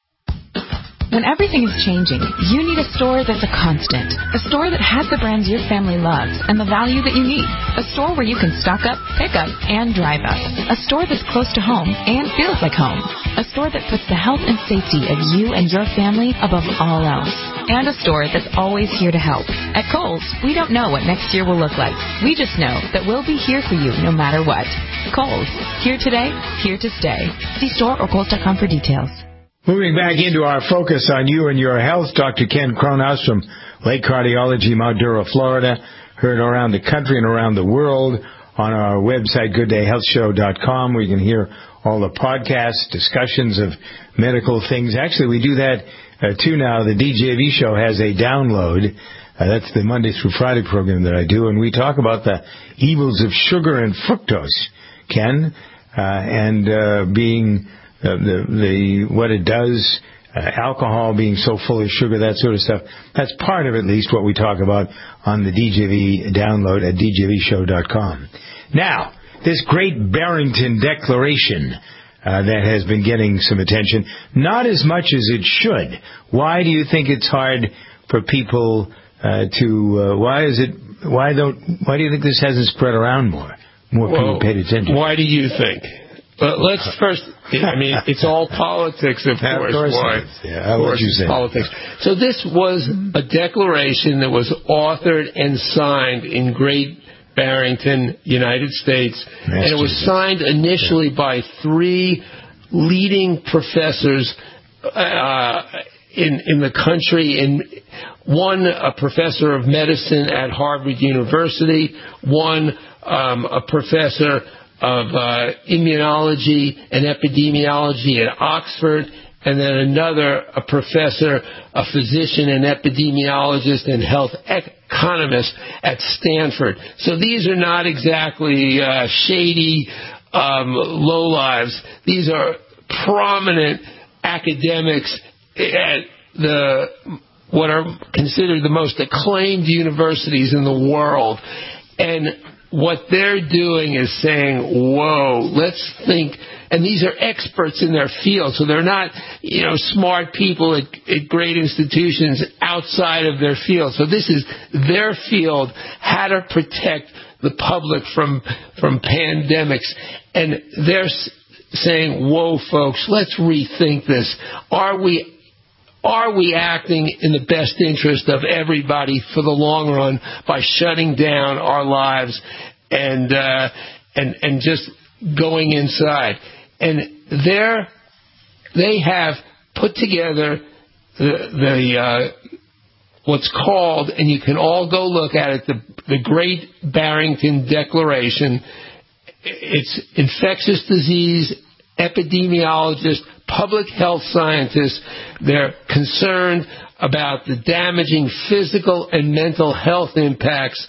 Speaker 6: When everything is changing, you need a store that's a constant. A store that has the brands your family loves and the value that you need. A store where you can stock up, pick up, and drive up. A store that's close to home and feels like home. A store that puts the health and safety of you and your family above all else. And a store that's always here to help. At Kohl's, we don't know what next year will look like. We just know that we'll be here for you no matter what. Kohl's, here today, here to stay. See store or Kohl's dot com for details.
Speaker 2: Moving back into our focus on you and your health, Doctor Ken Kronhaus from Lake Cardiology, Mount Dura, Florida, heard around the country and around the world on our website, good day health show dot com, where you can hear all the podcasts, discussions of medical things. Actually, we do that, uh, too, now. The D J V show has a download. Uh, that's the Monday through Friday program that I do, and we talk about the evils of sugar and fructose, Ken, uh, and uh, being... Uh, the, the, what it does, uh, alcohol being so full of sugar, that sort of stuff. That's part of at least what we talk about on the D J V download at D J V show dot com. Now, this great Barrington Declaration, uh, that has been getting some attention. Not as much as it should. Why do you think it's hard for people uh, to? Uh, why is it? Why don't? Why do you think this hasn't spread around more? More
Speaker 3: well,
Speaker 2: people paid attention.
Speaker 3: Why do you think? But let's first, I mean, it's all politics, of
Speaker 2: yeah,
Speaker 3: course.
Speaker 2: Of course,
Speaker 3: Why?
Speaker 2: Yeah,
Speaker 3: of course
Speaker 2: you say?
Speaker 3: Politics. So this was a declaration that was authored and signed in Great Barrington, United States, and it was signed initially yeah. by three leading professors uh, in in the country. In one, a professor of medicine at Harvard University. One, um, a professor of uh, immunology and epidemiology at Oxford, and then another, a professor, a physician and epidemiologist and health economist at Stanford. So these are not exactly uh, shady um, lowlives. These are prominent academics at the what are considered the most acclaimed universities in the world. And what they're doing is saying, whoa, let's think. And these are experts in their field, so they're not, you know, smart people at, at great institutions outside of their field. So this is their field, how to protect the public from from pandemics. And they're saying, whoa, folks, let's rethink this. Are we Are we acting in the best interest of everybody for the long run by shutting down our lives and uh, and and just going inside? And there, they have put together the, the uh, what's called, and you can all go look at it, the, the Great Barrington Declaration. It's infectious disease epidemiologists, public health scientists. They're concerned about the damaging physical and mental health impacts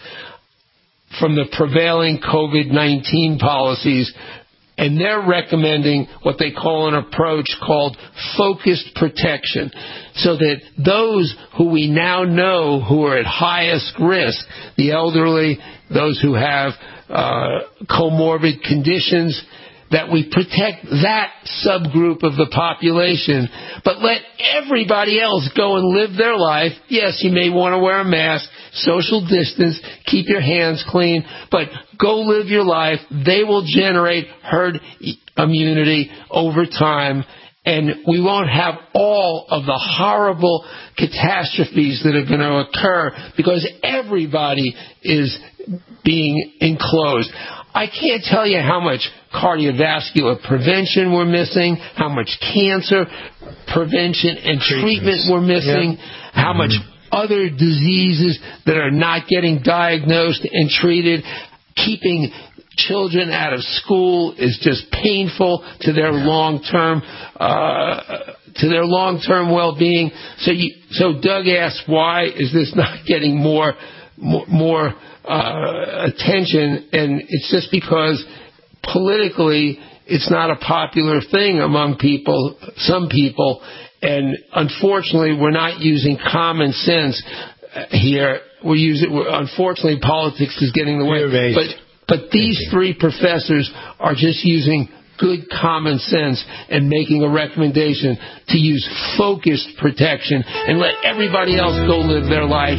Speaker 3: from the prevailing COVID nineteen policies. And they're recommending what they call an approach called focused protection, so that those who we now know who are at highest risk, the elderly, those who have uh, comorbid conditions, that we protect that subgroup of the population, but let everybody else go and live their life. Yes, you may want to wear a mask, social distance, keep your hands clean, but go live your life. They will generate herd immunity over time, and we won't have all of the horrible catastrophes that are going to occur because everybody is being enclosed. I can't tell you how much cardiovascular prevention we're missing, how much cancer prevention and treatment we're missing, yeah. how mm-hmm. much other diseases that are not getting diagnosed and treated. Keeping children out of school is just painful to their yeah. long-term uh, to their long-term well-being. So, you, so Doug asks, why is this not getting more more, more uh, attention? And it's just because politically it's not a popular thing among people, some people, and unfortunately we're not using common sense here. We're using, we're, unfortunately, politics is getting in the way. But but these three professors are just using good common sense and making a recommendation to use focused protection and let everybody else go live their life,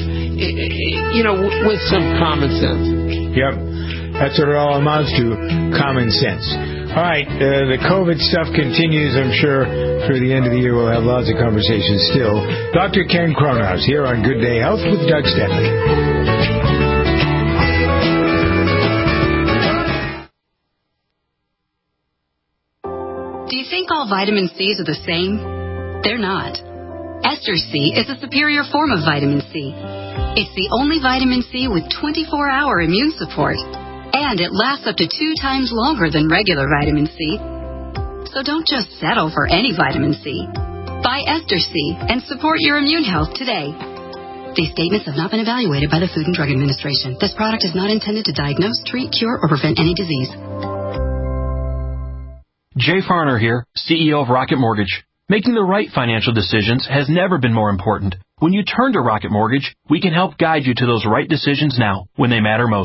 Speaker 3: you know, with some common sense.
Speaker 2: Yep. That's what it all amounts to, common sense. All right, uh, the COVID stuff continues, I'm sure. Through the end of the year, we'll have lots of conversations still. Doctor Ken Cronhaus here on Good Day Health with Doug Steadley.
Speaker 7: Do you think all vitamin C's are the same? They're not. Ester C is a superior form of vitamin C. It's the only vitamin C with twenty-four hour immune support. And it lasts up to two times longer than regular vitamin C. So don't just settle for any vitamin C. Buy Ester C and support your immune health today. These statements have not been evaluated by the Food and Drug Administration. This product is not intended to diagnose, treat, cure, or prevent any disease.
Speaker 8: Jay Farner here, C E O of Rocket Mortgage. Making the right financial decisions has never been more important. When you turn to Rocket Mortgage, we can help guide you to those right decisions now when they matter most.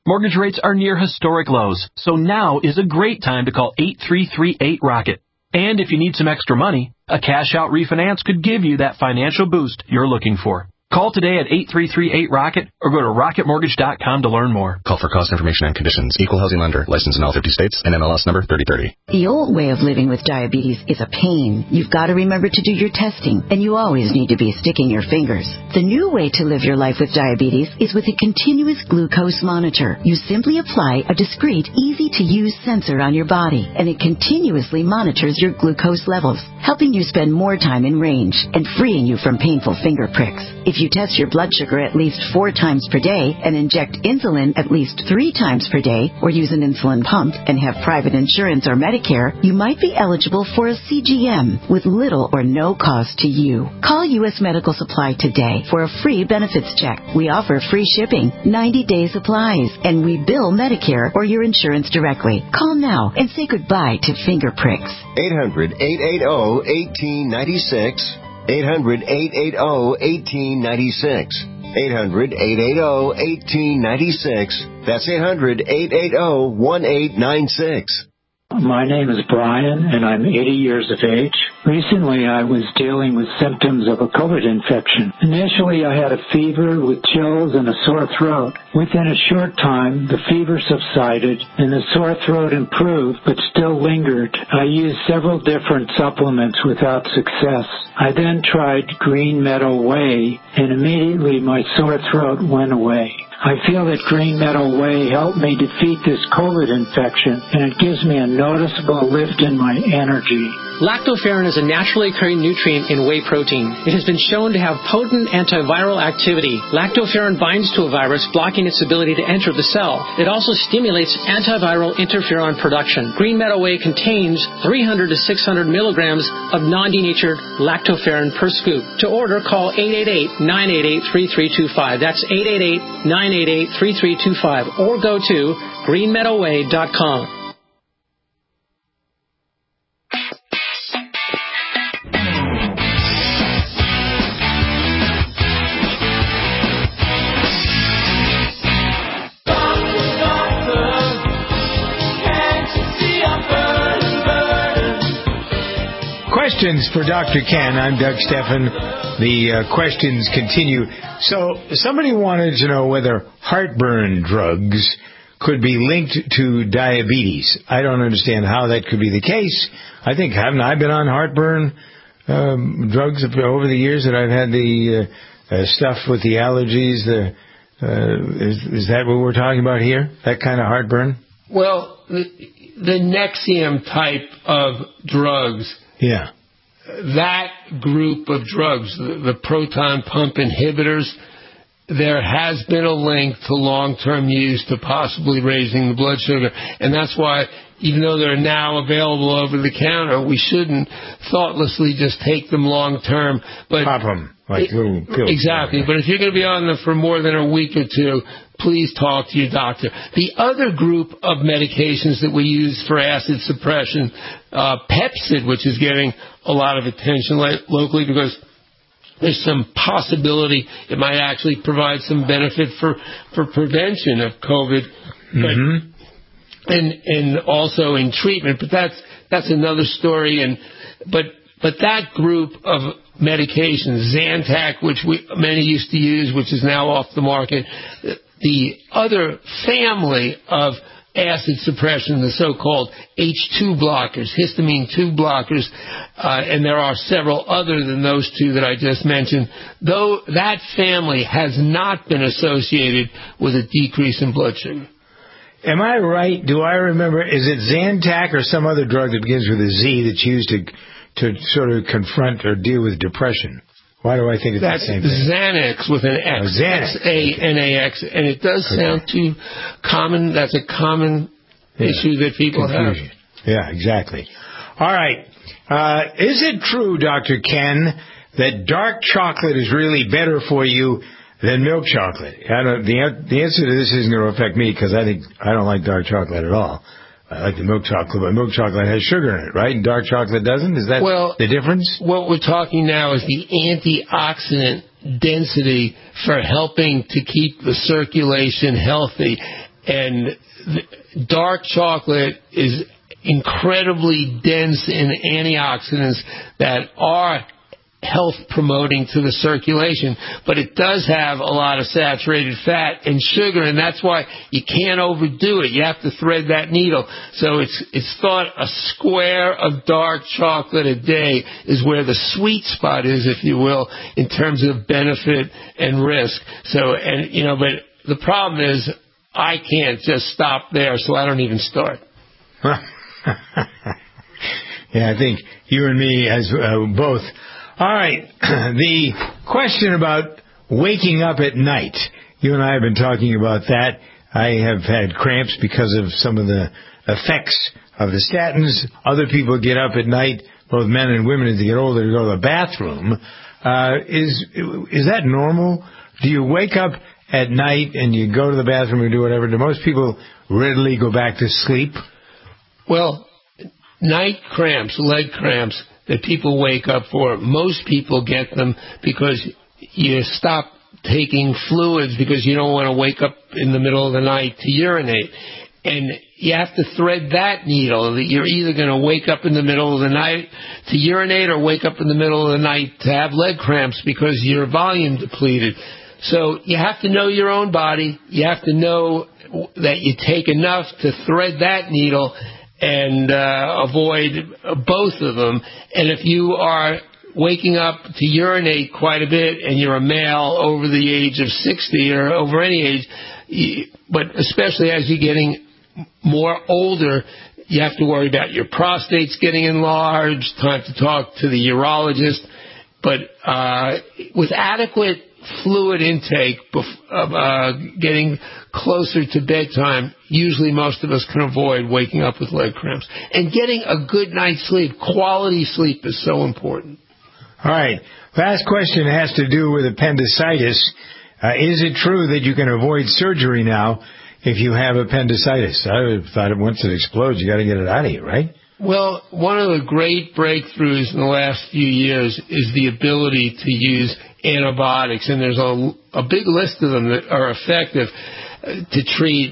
Speaker 8: Mortgage rates are near historic lows, so now is a great time to call eight three three eight ROCKET. And if you need some extra money, a cash-out refinance could give you that financial boost you're looking for. Call today at eight three three eight ROCKET or go to rocket mortgage dot com to learn more.
Speaker 9: Call for cost information and conditions. Equal housing lender. Licensed in all fifty states and N M L S number thirty thirty.
Speaker 10: The old way of living with diabetes is a pain. You've got to remember to do your testing, and you always need to be sticking your fingers. The new way to live your life with diabetes is with a continuous glucose monitor. You simply apply a discreet, easy-to-use sensor on your body, and it continuously monitors your glucose levels, helping you spend more time in range and freeing you from painful finger pricks. If you test your blood sugar at least four times per day and inject insulin at least three times per day, or use an insulin pump and have private insurance or Medicare, you might be eligible for a C G M with little or no cost to you. Call U S Medical Supply today for a free benefits check. We offer free shipping, ninety-day supplies, and we bill Medicare or your insurance directly. Call now and say goodbye to finger pricks.
Speaker 11: eight hundred, eight eight zero, one eight nine six. eight hundred, eight eight zero, one eight nine six. eight hundred, eight eight zero, one eight nine six. That's eight hundred, eight eight zero, one eight nine six.
Speaker 12: My name is Brian, and I'm eighty years of age. Recently, I was dealing with symptoms of a COVID infection. Initially, I had a fever with chills and a sore throat. Within a short time, the fever subsided, and the sore throat improved, but still lingered. I used several different supplements without success. I then tried Green Meadow Whey, and immediately my sore throat went away. I feel that Green Meadow Whey helped me defeat this COVID infection, and it gives me a noticeable lift in my energy.
Speaker 13: Lactoferrin is a naturally occurring nutrient in whey protein. It has been shown to have potent antiviral activity. Lactoferrin binds to a virus, blocking its ability to enter the cell. It also stimulates antiviral interferon production. Green Meadow Whey contains three hundred to six hundred milligrams of non-denatured lactoferrin per scoop. To order, call eight eight eight, nine eight eight, three three two five. That's eight eight eight, nine eight eight, three three two five. Or go to green meadow way dot com.
Speaker 2: Questions for Doctor Ken. I'm Doug Steffen. The uh, questions continue. So somebody wanted to know whether heartburn drugs could be linked to diabetes. I don't understand how that could be the case. I think, haven't I been on heartburn um, drugs over the years that I've had the uh, uh, stuff with the allergies? The, uh, is, is that what we're talking about here? That kind of heartburn?
Speaker 3: Well, the, the Nexium type of drugs.
Speaker 2: Yeah.
Speaker 3: That group of drugs, the, the proton pump inhibitors, there has been a link to long-term use to possibly raising the blood sugar. And that's why, even though they're now available over the counter, we shouldn't thoughtlessly just take them long-term. But
Speaker 2: pop them like little pills.
Speaker 3: Exactly. But if you're going to be on them for more than a week or two, please talk to your doctor. The other group of medications that we use for acid suppression, uh, Pepcid, which is getting a lot of attention locally because there's some possibility it might actually provide some benefit for, for prevention of COVID,
Speaker 2: mm-hmm.
Speaker 3: but, and and also in treatment. But that's that's another story. And but but that group of medications, Zantac, which we many used to use, which is now off the market. The other family of acid suppression, the so-called H two blockers, histamine two blockers, uh, and there are several other than those two that I just mentioned, though that family has not been associated with a decrease in blood sugar.
Speaker 2: Am I right? Do I remember, is it Zantac or some other drug that begins with a Z that's used to to sort of confront or deal with depression? Why do I think it's
Speaker 3: That's
Speaker 2: the same thing?
Speaker 3: Xanax with an X.
Speaker 2: Oh, Xanax.
Speaker 3: X A N A X. And it does
Speaker 2: Okay.
Speaker 3: sound too common. That's a common
Speaker 2: Yeah.
Speaker 3: issue that people
Speaker 2: Confusion.
Speaker 3: have.
Speaker 2: Yeah, exactly. All right. Uh, is it true, Doctor Ken, that dark chocolate is really better for you than milk chocolate? I don't, the, the answer to this isn't going to affect me because I think I don't like dark chocolate at all. I like the milk chocolate, but milk chocolate has sugar in it, right? And dark chocolate doesn't? Is that
Speaker 3: well,
Speaker 2: the difference?
Speaker 3: What we're talking now is the antioxidant density for helping to keep the circulation healthy. And the dark chocolate is incredibly dense in antioxidants that are health promoting to the circulation, but it does have a lot of saturated fat and sugar, and that's why you can't overdo it. You have to thread that needle. So it's it's thought a square of dark chocolate a day is where the sweet spot is, if you will, in terms of benefit and risk. So, and you know, but the problem is I can't just stop there, so I don't even start.
Speaker 2: Yeah, I think you and me as uh, both. All right, the question about waking up at night. You and I have been talking about that. I have had cramps because of some of the effects of the statins. Other people get up at night, both men and women, as they get older, to go to the bathroom. Uh, is is that normal? Do you wake up at night and you go to the bathroom and do whatever? Do most people readily go back to sleep?
Speaker 3: Well, night cramps, leg cramps, that people wake up for, most people get them because you stop taking fluids because you don't want to wake up in the middle of the night to urinate. And you have to thread that needle. You're either going to wake up in the middle of the night to urinate or wake up in the middle of the night to have leg cramps because your volume depleted. So you have to know your own body. You have to know that you take enough to thread that needle and uh, avoid both of them. And if you are waking up to urinate quite a bit and you're a male over the age of sixty or over any age, you, but especially as you're getting more older, you have to worry about your prostate's getting enlarged, time to talk to the urologist. But uh, with adequate fluid intake, uh, getting closer to bedtime, usually most of us can avoid waking up with leg cramps. And getting a good night's sleep, quality sleep, is so important.
Speaker 2: All right. Last question has to do with appendicitis. Uh, is it true that you can avoid surgery now if you have appendicitis? I thought once it explodes, you got to get it out of you, right?
Speaker 3: Well, one of the great breakthroughs in the last few years is the ability to use antibiotics, and there's a, a big list of them that are effective to treat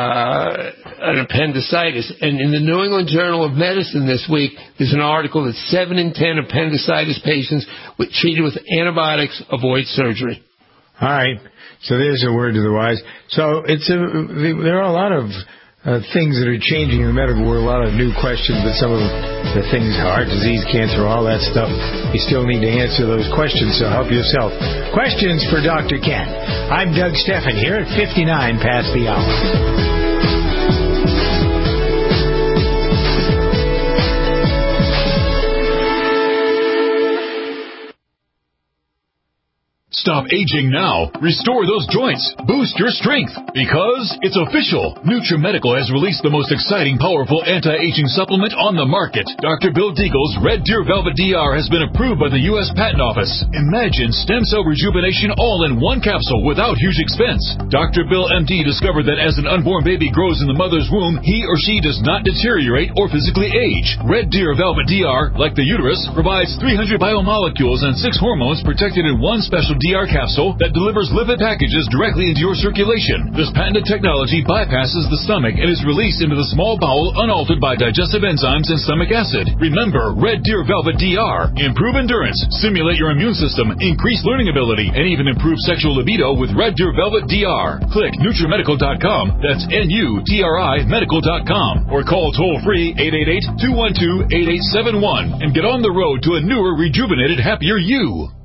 Speaker 3: uh, an appendicitis. And in the New England Journal of Medicine this week, there's an article that seven in ten appendicitis patients with, treated with antibiotics avoid surgery.
Speaker 2: All right. So there's a word to the wise. So it's a, there are a lot of uh, things that are changing in the medical world, a lot of new questions, but some of the things, heart disease, cancer, all that stuff, you still need to answer those questions, so help yourself. Questions for Doctor Ken. I'm Doug Steffen here at fifty-nine past the hour.
Speaker 1: Stop aging now. Restore those joints. Boost your strength. Because it's official. NutriMedical has released the most exciting, powerful anti-aging supplement on the market. Doctor Bill Deagle's Red Deer Velvet D R has been approved by the U S Patent Office. Imagine stem cell rejuvenation all in one capsule without huge expense. Doctor Bill M D discovered that as an unborn baby grows in the mother's womb, he or she does not deteriorate or physically age. Red Deer Velvet D R, like the uterus, provides three hundred biomolecules and six hormones protected in one special D R capsule that delivers lipid packages directly into your circulation. This patented technology bypasses the stomach and is released into the small bowel unaltered by digestive enzymes and stomach acid. Remember, Red Deer Velvet D R. Improve endurance, stimulate your immune system, increase learning ability, and even improve sexual libido with Red Deer Velvet D R. Click NutriMedical dot com, that's N U T R I medical dot com, or call toll-free eight eight eight, two one two, eight eight seven one and get on the road to a newer, rejuvenated, happier you.